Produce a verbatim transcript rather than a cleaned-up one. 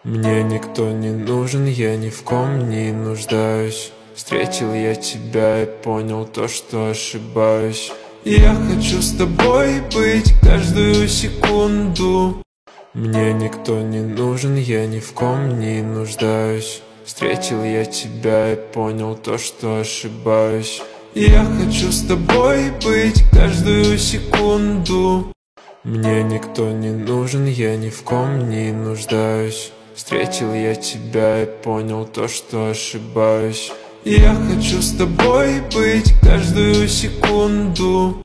Мне никто не нужен, я ни в ком не нуждаюсь. Встретил я тебя и понял то, что ошибаюсь. И я хочу с тобой быть каждую секунду. Мне никто не нужен, я ни в ком не нуждаюсь. Встретил я тебя и понял то, что ошибаюсь. И я хочу с тобой быть каждую секунду. Мне никто не нужен, я ни в ком не нуждаюсь. Встретил я тебя и понял то, что ошибаюсь. И я хочу с тобой быть каждую секунду.